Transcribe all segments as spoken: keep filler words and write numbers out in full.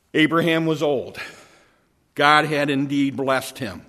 Abraham was old. God had indeed blessed him.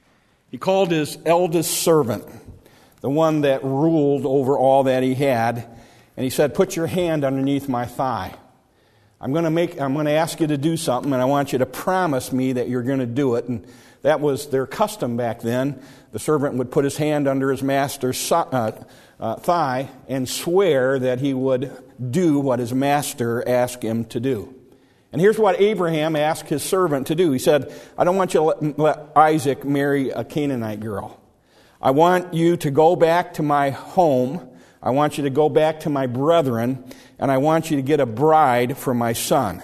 He called his eldest servant, the one that ruled over all that he had, and he said, "Put your hand underneath my thigh. I'm going to make. I'm going to ask you to do something, and I want you to promise me that you're going to do it." And that was their custom back then. The servant would put his hand under his master's uh, uh, thigh and swear that he would do what his master asked him to do. And here's what Abraham asked his servant to do. He said, "I don't want you to let, let Isaac marry a Canaanite girl. I want you to go back to my home. I want you to go back to my brethren, and I want you to get a bride for my son."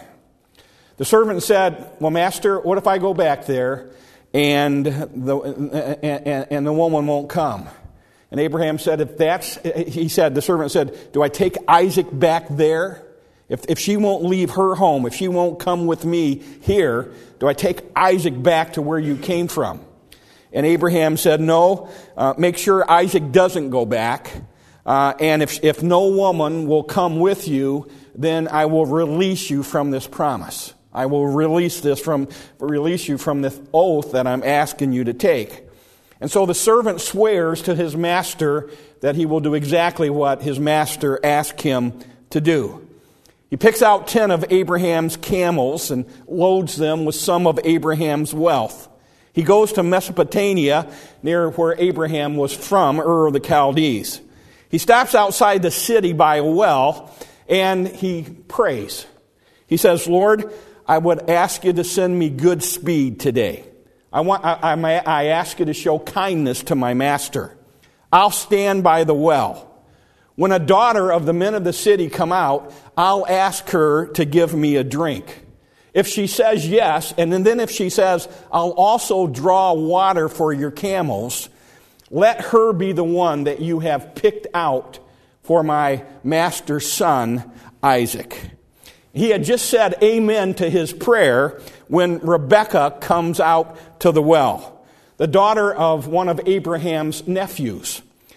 The servant said, "Well, master, what if I go back there and the and, and the woman won't come?" And Abraham said, "If that's," he said, the servant said, "Do I take Isaac back there? If if she won't leave her home, if she won't come with me here, do I take Isaac back to where you came from?" And Abraham said, "No, uh, make sure Isaac doesn't go back. Uh, and if if no woman will come with you, then I will release you from this promise. I will release this from release you from this oath that I'm asking you to take." And so the servant swears to his master that he will do exactly what his master asked him to do. He picks out ten of Abraham's camels and loads them with some of Abraham's wealth. He goes to Mesopotamia, near where Abraham was from, Ur of the Chaldees. He stops outside the city by a well, and he prays. He says, "Lord, I would ask you to send me good speed today. I want, I, I, I ask you to show kindness to my master. I'll stand by the well. When a daughter of the men of the city come out, I'll ask her to give me a drink. If she says yes, and then if she says, I'll also draw water for your camels, let her be the one that you have picked out for my master's son, Isaac." He had just said amen to his prayer when Rebekah comes out to the well, the daughter of one of Abraham's nephews.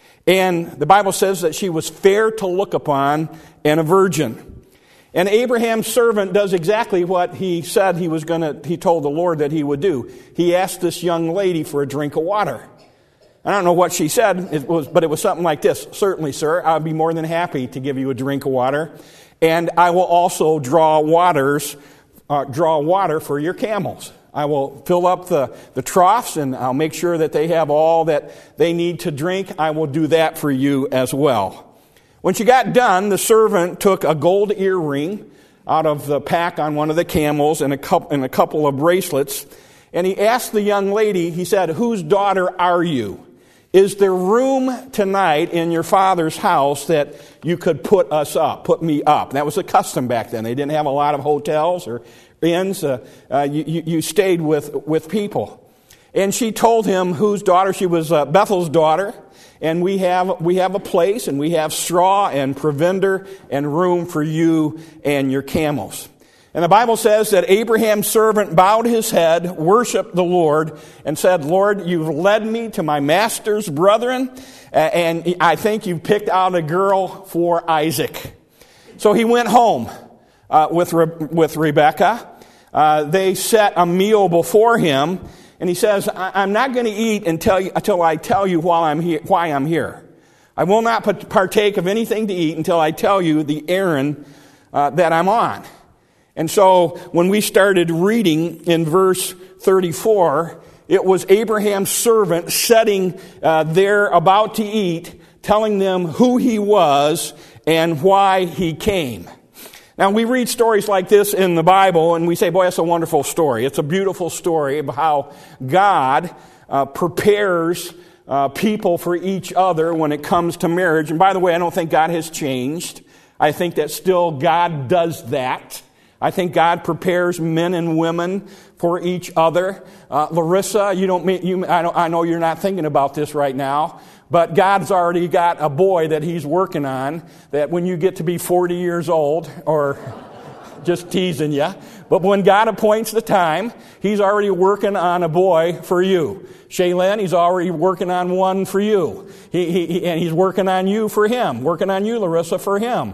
And the Bible says that she was fair to look upon and a virgin. And Abraham's servant does exactly what he said he was going to, he told the Lord that he would do. He asked this young lady for a drink of water. I don't know what she said, it was, but it was something like this: "Certainly, sir, I'll be more than happy to give you a drink of water, and I will also draw waters, uh, draw water for your camels. I will fill up the, the troughs, and I'll make sure that they have all that they need to drink. I will do that for you as well." When she got done, the servant took a gold earring out of the pack on one of the camels and a couple, and a couple of bracelets, and he asked the young lady, he said, "Whose daughter are you? Is there room tonight in your father's house that you could put us up, put me up?" That was a custom back then. They didn't have a lot of hotels or inns. Uh, uh, you, you stayed with, with people. And she told him whose daughter. She was uh, Bethel's daughter. And we have we have a place, and we have straw and provender and room for you and your camels. And the Bible says that Abraham's servant bowed his head, worshiped the Lord, and said, "Lord, you've led me to my master's brethren, and I think you've picked out a girl for Isaac." So he went home uh, with Re- with Rebekah. Uh, they set a meal before him, and he says, "I'm not going to eat until you, until I tell you while I'm here, why I'm here. I will not partake of anything to eat until I tell you the errand uh, that I'm on." And so when we started reading in verse thirty-four, it was Abraham's servant sitting uh, there about to eat, telling them who he was and why he came. Now, we read stories like this in the Bible, and we say, boy, that's a wonderful story. It's a beautiful story of how God uh, prepares uh, people for each other when it comes to marriage. And by the way, I don't think God has changed. I think that still God does that. I think God prepares men and women for each other. Uh, Larissa, you don't mean, you, I, don't, I know you're not thinking about this right now, but God's already got a boy that he's working on that when you get to be forty years old, or just teasing you, but when God appoints the time, he's already working on a boy for you. Shaylin, he's already working on one for you. He, he, and he's working on you for him, working on you, Larissa, for him.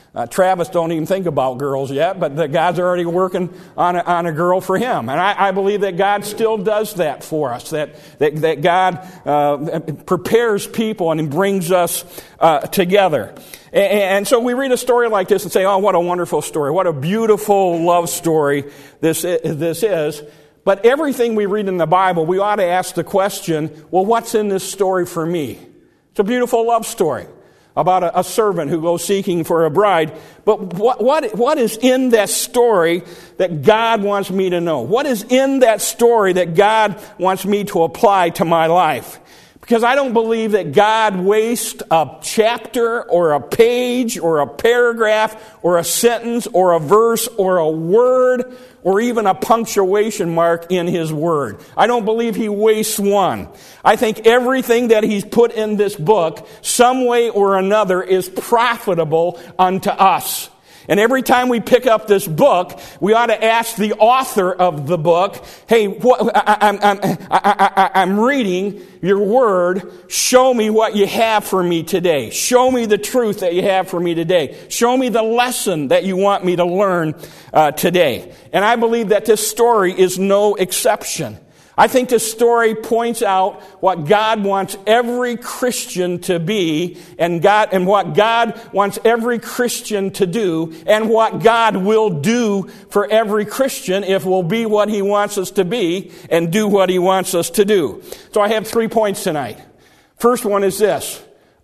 Uh, Travis don't even think about girls yet, but the God's already working on a, on a girl for him. And I, I believe that God still does that for us, that that, that God uh, prepares people and brings us uh, together. And, and so we read a story like this and say, oh, what a wonderful story. What a beautiful love story this is, this is. But everything we read in the Bible, we ought to ask the question, well, what's in this story for me? It's a beautiful love story about a, a servant who goes seeking for a bride. But what, what, what is in that story that God wants me to know? What is in that story that God wants me to apply to my life? Because I don't believe that God wastes a chapter or a page or a paragraph or a sentence or a verse or a word or even a punctuation mark in His Word. I don't believe He wastes one. I think everything that He's put in this book, some way or another, is profitable unto us. And every time we pick up this book, we ought to ask the author of the book, hey, what, I, I'm, I'm, I, I, I'm reading your word. Show me what you have for me today. Show me the truth that you have for me today. Show me the lesson that you want me to learn uh, today. And I believe that this story is no exception. I think this story points out what God wants every Christian to be, and God and what God wants every Christian to do, and what God will do for every Christian if we'll be what He wants us to be and do what He wants us to do. So I have three points tonight. First one is this: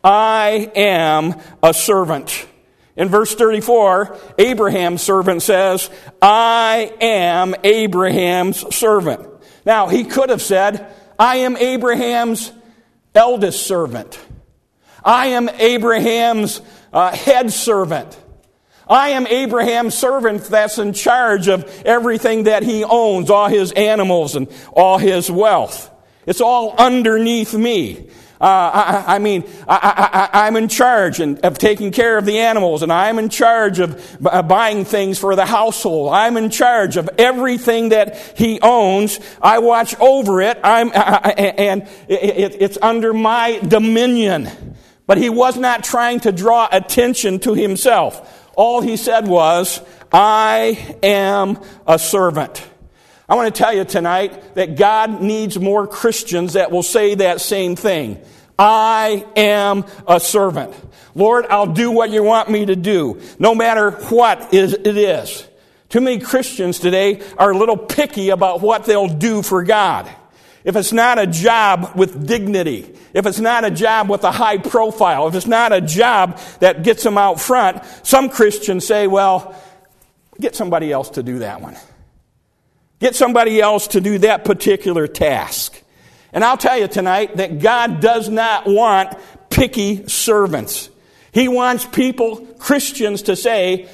I am a servant. In verse thirty-four, Abraham's servant says, I am Abraham's servant. Now, he could have said, I am Abraham's eldest servant. I am Abraham's uh, head servant. I am Abraham's servant that's in charge of everything that he owns, all his animals and all his wealth. It's all underneath me. Uh, I, I mean, I, I, I'm in charge of taking care of the animals, and I'm in charge of buying things for the household. I'm in charge of everything that he owns. I watch over it, I'm, I, and it, it's under my dominion. But he was not trying to draw attention to himself. All he said was, I am a servant. I want to tell you tonight that God needs more Christians that will say that same thing. I am a servant. Lord, I'll do what you want me to do, no matter what it is. Too many Christians today are a little picky about what they'll do for God. If it's not a job with dignity, if it's not a job with a high profile, if it's not a job that gets them out front, some Christians say, well, get somebody else to do that one. Get somebody else to do that particular task. And I'll tell you tonight that God does not want picky servants. He wants people, Christians, to say,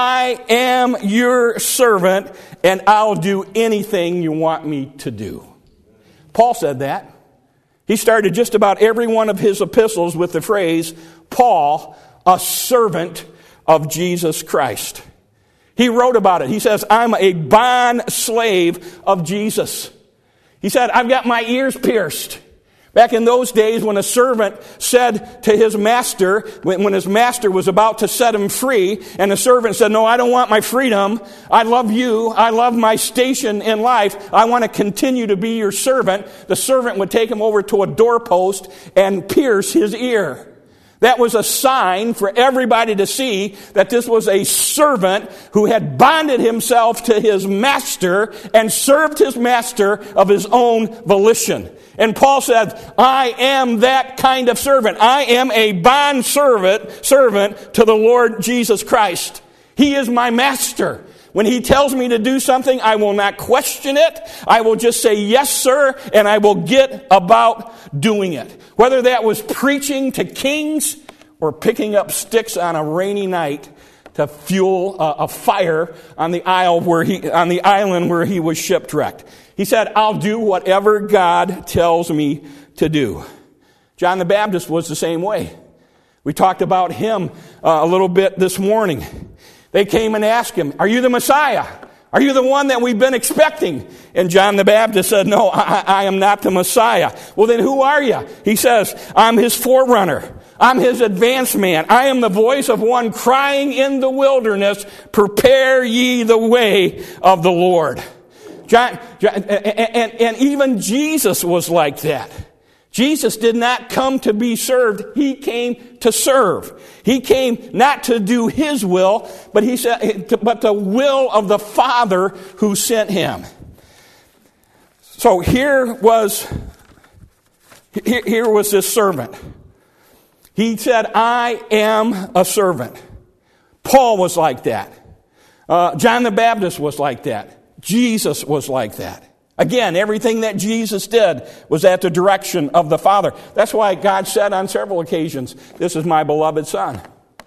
I am your servant and I'll do anything you want me to do. Paul said that. He started just about every one of his epistles with the phrase, Paul, a servant of Jesus Christ. He wrote about it. He says, I'm a bond slave of Jesus. He said, I've got my ears pierced. Back in those days when a servant said to his master, when, when his master was about to set him free, and the servant said, no, I don't want my freedom. I love you. I love my station in life. I want to continue to be your servant. The servant would take him over to a doorpost and pierce his ear. That was a sign for everybody to see that this was a servant who had bonded himself to his master and served his master of his own volition. And Paul said, I am that kind of servant. I am a bond servant, servant to the Lord Jesus Christ. He is my master. When he tells me to do something, I will not question it. I will just say, yes, sir, and I will get about doing it. Whether that was preaching to kings or picking up sticks on a rainy night to fuel a, a fire on the isle where he, on the island where he was shipwrecked. He said, I'll do whatever God tells me to do. John the Baptist was the same way. We talked about him uh, a little bit this morning. They came and asked him, are you the Messiah? Are you the one that we've been expecting? And John the Baptist said, no, I, I am not the Messiah. Well, then who are you? He says, I'm his forerunner. I'm his advance man. I am the voice of one crying in the wilderness, prepare ye the way of the Lord. John, John and, and, and even Jesus was like that. Jesus did not come to be served. He came to serve. He came not to do his will, but he said, but the will of the Father who sent him. So here was, here, here was this servant. He said, I am a servant. Paul was like that. Uh, John the Baptist was like that. Jesus was like that. Again, everything that Jesus did was at the direction of the Father. That's why God said on several occasions, this is my beloved Son.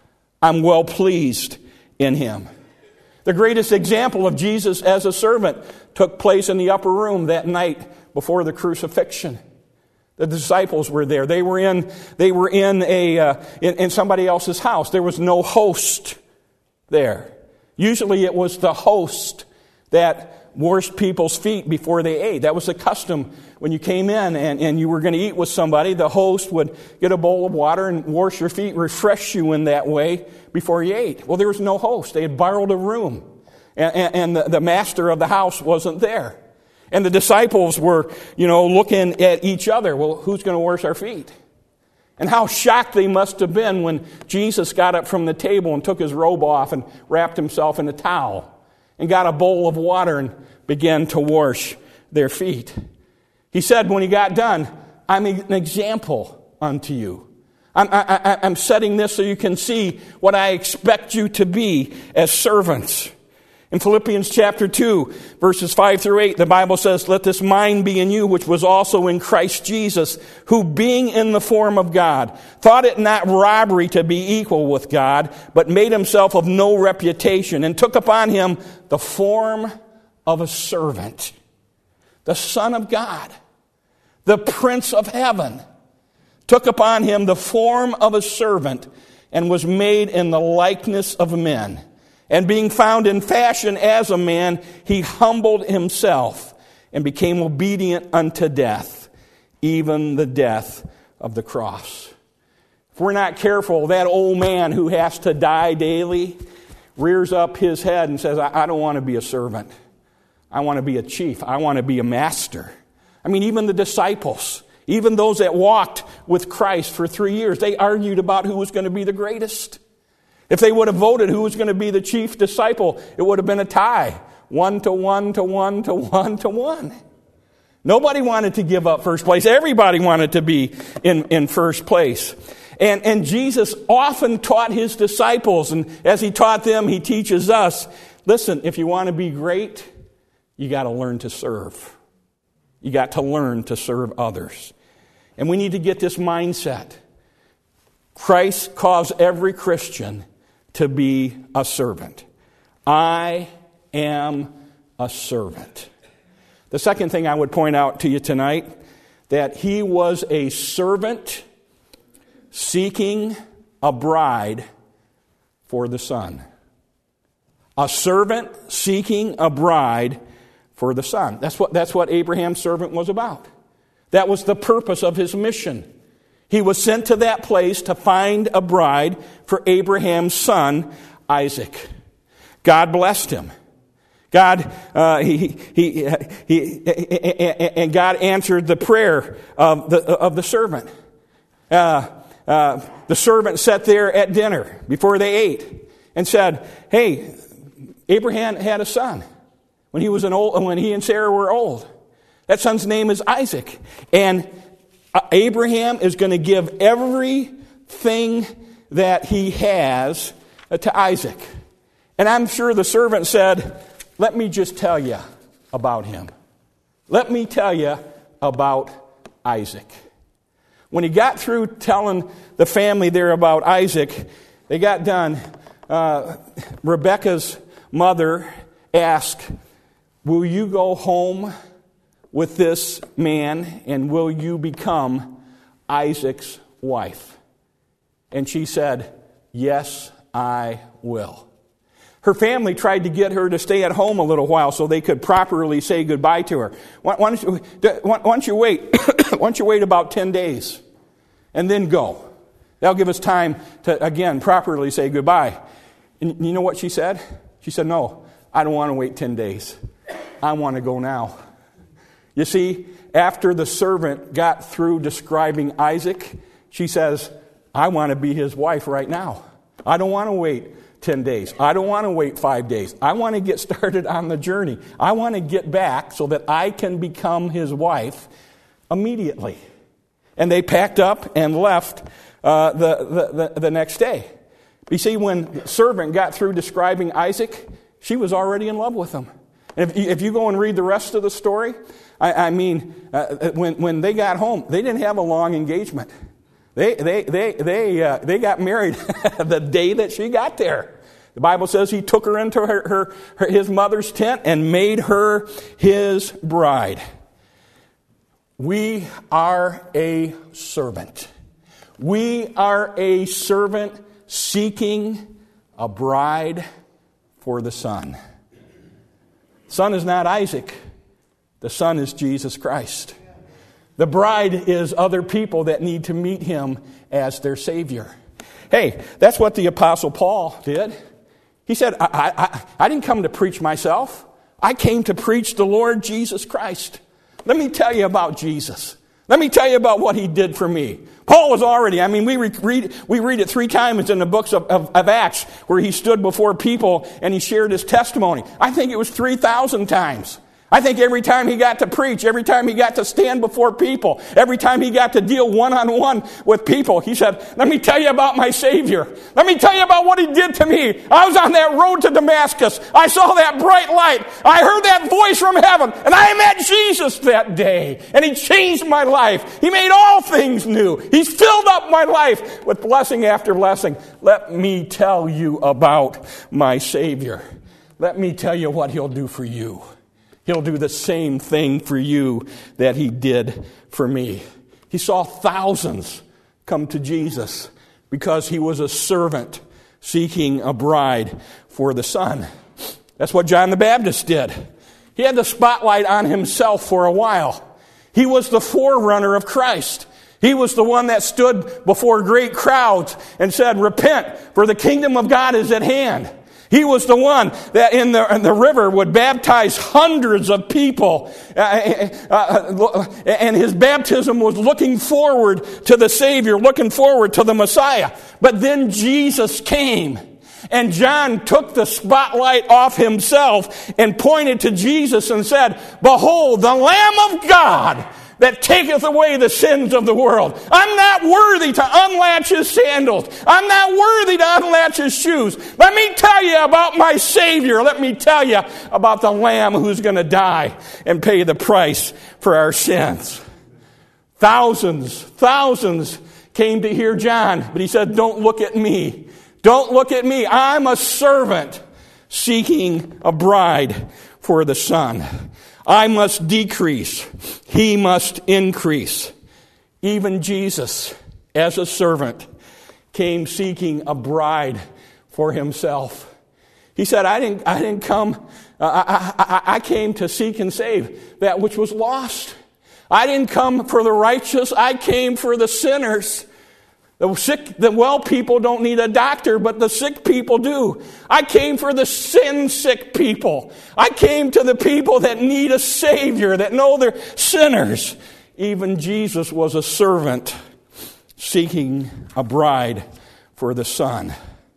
I'm well pleased in him. The greatest example of Jesus as a servant took place in the upper room that night before the crucifixion. The disciples were there. They were in, they were in, a, uh, in, in somebody else's house. There was no host there. Usually it was the host that washed people's feet before they ate. That was the custom when you came in and, and you were going to eat with somebody. The host would get a bowl of water and wash your feet, refresh you in that way before you ate. Well, there was no host. They had borrowed a room, and, and, and the, the master of the house wasn't there. And the disciples were, you know, looking at each other. Well, who's going to wash our feet? And how shocked they must have been when Jesus got up from the table and took his robe off and wrapped himself in a towel and got a bowl of water and began to wash their feet. He said when he got done, I'm an example unto you. I'm, I, I, I'm setting this so you can see what I expect you to be as servants. In Philippians chapter two, verses five through eight, the Bible says, let this mind be in you, which was also in Christ Jesus, who being in the form of God, thought it not robbery to be equal with God, but made himself of no reputation, and took upon him the form of a servant. The Son of God, the Prince of Heaven, took upon him the form of a servant, and was made in the likeness of men. And being found in fashion as a man, he humbled himself and became obedient unto death, even the death of the cross. If we're not careful, that old man who has to die daily rears up his head and says, I, I don't want to be a servant. I want to be a chief. I want to be a master. I mean, even the disciples, even those that walked with Christ for three years, they argued about who was going to be the greatest. If they would have voted who was going to be the chief disciple, it would have been a tie. One to one to one to one to one. Nobody wanted to give up first place. Everybody wanted to be in, in first place. And, and Jesus often taught his disciples, and as he taught them, he teaches us, listen, if you want to be great, you got to learn to serve. You got to learn to serve others. And we need to get this mindset. Christ calls every Christian to be a servant. I am a servant. The second thing I would point out to you tonight, that he was a servant seeking a bride for the Son. A servant seeking a bride for the Son. That's what, that's what Abraham's servant was about. That was the purpose of his mission. He was sent to that place to find a bride for Abraham's son, Isaac. God blessed him. God, uh, he, he, he, he, and God answered the prayer of the of the servant. Uh, uh, the servant sat there at dinner before they ate and said, "Hey, Abraham had a son when he was an old when he and Sarah were old. That son's name is Isaac, and Abraham is going to give everything that he has to Isaac." And I'm sure the servant said, let me just tell you about him. Let me tell you about Isaac. When he got through telling the family there about Isaac, they got done. Uh, Rebekah's mother asked, will you go home with this man, and will you become Isaac's wife? And she said, yes, I will. Her family tried to get her to stay at home a little while so they could properly say goodbye to her. Why, why, don't, you, why don't you wait? Why don't you wait about ten days and then go? That'll give us time to, again, properly say goodbye. And you know what she said? She said, no, I don't want to wait ten days. I want to go now. You see, after the servant got through describing Isaac, she says, I want to be his wife right now. I don't want to wait ten days. I don't want to wait five days. I want to get started on the journey. I want to get back so that I can become his wife immediately. And they packed up and left uh, the, the, the, the next day. You see, when the servant got through describing Isaac, she was already in love with him. And if, if you go and read the rest of the story, I, I mean, uh, when, when they got home, they didn't have a long engagement. They they they they uh, they got married the day that she got there. The Bible says he took her into her, her, her his mother's tent and made her his bride. We are a servant. We are a servant seeking a bride for the son. Son is not Isaac. The son is Jesus Christ. The bride is other people that need to meet him as their Savior. Hey, that's what the Apostle Paul did. He said, I, I, I didn't come to preach myself. I came to preach the Lord Jesus Christ. Let me tell you about Jesus. Let me tell you about what he did for me. Paul was already, I mean, we read, we read it three times in the books of, of, of Acts where he stood before people and he shared his testimony. I think it was three thousand times. I think every time he got to preach, every time he got to stand before people, every time he got to deal one-on-one with people, he said, let me tell you about my Savior. Let me tell you about what he did to me. I was on that road to Damascus. I saw that bright light. I heard that voice from heaven, and I met Jesus that day, and he changed my life. He made all things new. He's filled up my life with blessing after blessing. Let me tell you about my Savior. Let me tell you what he'll do for you. He'll do the same thing for you that he did for me. He saw thousands come to Jesus because he was a servant seeking a bride for the son. That's what John the Baptist did. He had the spotlight on himself for a while. He was the forerunner of Christ. He was the one that stood before great crowds and said, repent, for the kingdom of God is at hand. He was the one that in the, in the river would baptize hundreds of people. Uh, uh, and his baptism was looking forward to the Savior, looking forward to the Messiah. But then Jesus came. And John took the spotlight off himself and pointed to Jesus and said, behold, the Lamb of God that taketh away the sins of the world. I'm not worthy to unlatch his sandals. I'm not worthy to unlatch his shoes. Let me tell you about my Savior. Let me tell you about the Lamb who's going to die and pay the price for our sins. Thousands, thousands came to hear John, but he said, don't look at me. Don't look at me. I'm a servant seeking a bride for the son. I must decrease. He must increase. Even Jesus, as a servant, came seeking a bride for himself. He said, I didn't, I didn't come, uh, I, I, I came to seek and save that which was lost. I didn't come for the righteous. I came for the sinners. The sick, the well people don't need a doctor, but the sick people do. I came for the sin-sick people. I came to the people that need a Savior, that know they're sinners. Even Jesus was a servant seeking a bride for the Son.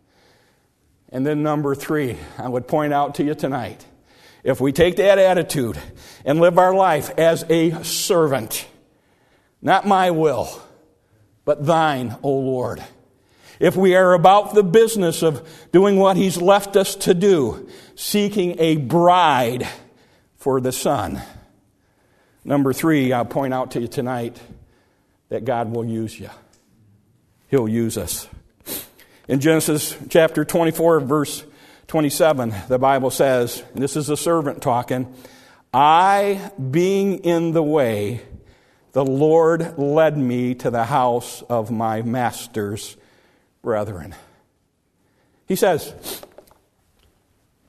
And then number three, I would point out to you tonight, if we take that attitude and live our life as a servant, not my will, but thine, O Lord. If we are about the business of doing what he's left us to do, seeking a bride for the Son. Number three, I'll point out to you tonight that God will use you. He'll use us. In Genesis chapter twenty-four, verse twenty-seven, the Bible says, and this is the servant talking, I, being in the way, the Lord led me to the house of my master's brethren. He says,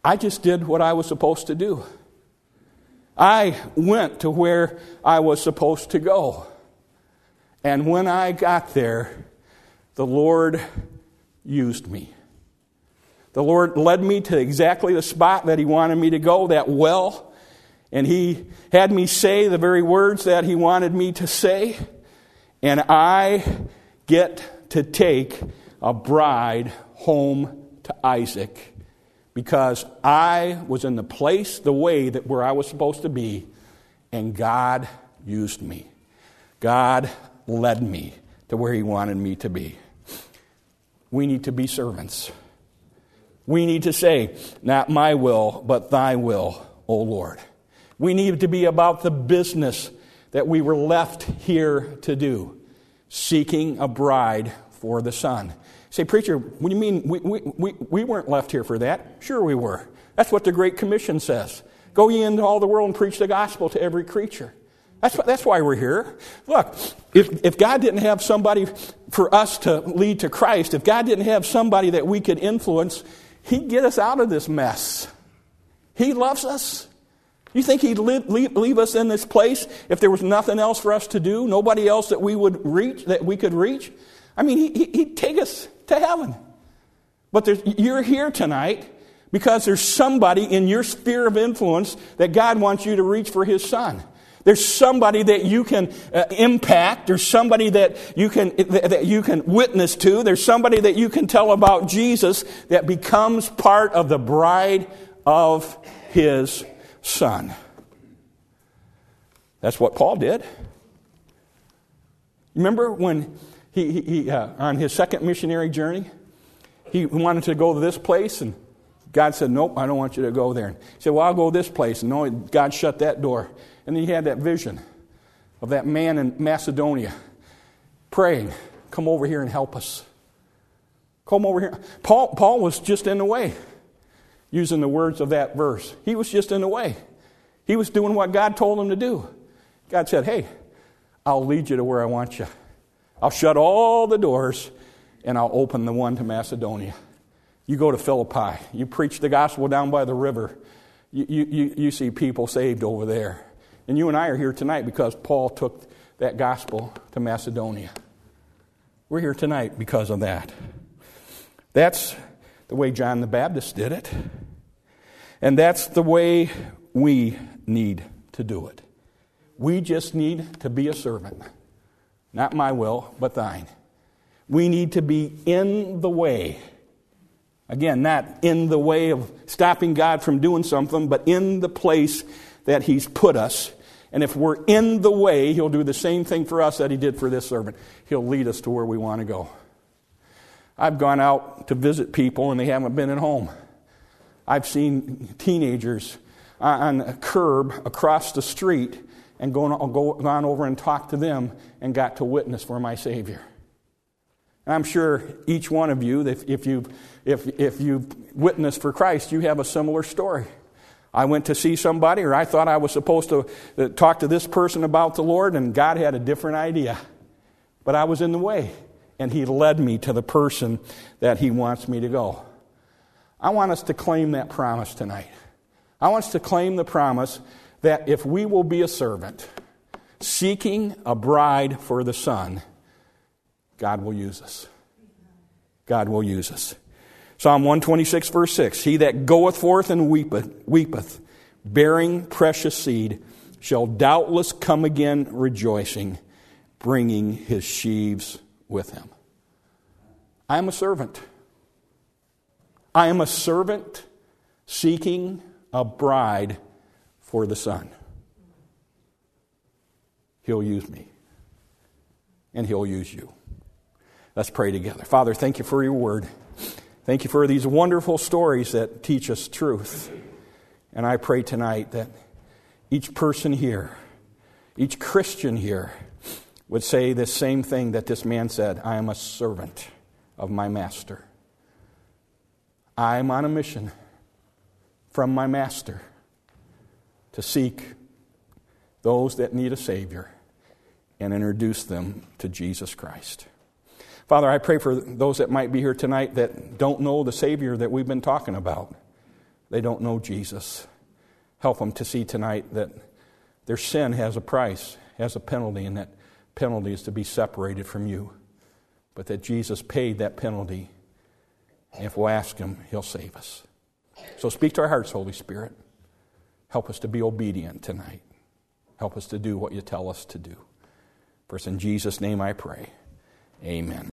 I just did what I was supposed to do. I went to where I was supposed to go. And when I got there, the Lord used me. The Lord led me to exactly the spot that He wanted me to go, that well. And He had me say the very words that He wanted me to say. And I get to take a bride home to Isaac because I was in the place, the way that where I was supposed to be, and God used me. God led me to where He wanted me to be. We need to be servants. We need to say, not my will, but thy will, O Lord. We need to be about the business that we were left here to do, seeking a bride for the Son. Say, preacher, what do you mean we, we, we, we weren't left here for that? Sure we were. That's what the Great Commission says. Go ye into all the world and preach the gospel to every creature. That's, that's why we're here. Look, if, if God didn't have somebody for us to lead to Christ, if God didn't have somebody that we could influence, He'd get us out of this mess. He loves us. You think He'd leave, leave, leave us in this place if there was nothing else for us to do, nobody else that we would reach, that we could reach? I mean, he, He'd take us to heaven. But you're here tonight because there's somebody in your sphere of influence that God wants you to reach for His Son. There's somebody that you can uh, impact. There's somebody that you can that you can witness to. There's somebody that you can tell about Jesus that becomes part of the bride of His Son. That's what Paul did. Remember when he, he, he uh, on his second missionary journey, he wanted to go to this place, and God said, "Nope, I don't want you to go there." He said, "Well, I'll go this place." And no, God shut that door. And then he had that vision of that man in Macedonia praying, "Come over here and help us. Come over here." Paul, Paul was just in the way, using the words of that verse. He was just in the way. He was doing what God told him to do. God said, "Hey, I'll lead you to where I want you. I'll shut all the doors and I'll open the one to Macedonia. You go to Philippi. You preach the gospel down by the river. You, you, you see people saved over there. And you and I are here tonight because Paul took that gospel to Macedonia. We're here tonight because of that. That's the way John the Baptist did it. And that's the way we need to do it. We just need to be a servant. Not my will, but thine. We need to be in the way. Again, not in the way of stopping God from doing something, but in the place that He's put us. And if we're in the way, He'll do the same thing for us that He did for this servant. He'll lead us to where we want to go. I've gone out to visit people and they haven't been at home. I've seen teenagers on a curb across the street and gone, gone over and talked to them and got to witness for my Savior. And I'm sure each one of you, if, if you if if you witnessed for Christ, you have a similar story. I went to see somebody, or I thought I was supposed to talk to this person about the Lord, and God had a different idea. But I was in the way, and He led me to the person that He wants me to go. I want us to claim that promise tonight. I want us to claim the promise that if we will be a servant, seeking a bride for the Son, God will use us. God will use us. Psalm one twenty-six, verse six, "He that goeth forth and weepeth, weepeth, bearing precious seed, shall doubtless come again rejoicing, bringing his sheaves with him." I am a servant. I am a servant seeking a bride for the Son. He'll use me, and He'll use you. Let's pray together. Father, thank You for Your word. Thank You for these wonderful stories that teach us truth. And I pray tonight that each person here, each Christian here, would say the same thing that this man said: "I am a servant of my Master. I am on a mission from my Master to seek those that need a Savior and introduce them to Jesus Christ." Father, I pray for those that might be here tonight that don't know the Savior that we've been talking about. They don't know Jesus. Help them to see tonight that their sin has a price, has a penalty, and that penalty is to be separated from you. But that Jesus paid that penalty, and if we'll ask Him, He'll save us. So speak to our hearts, Holy Spirit. Help us to be obedient tonight. Help us to do what you tell us to do. First, in Jesus' name I pray. Amen.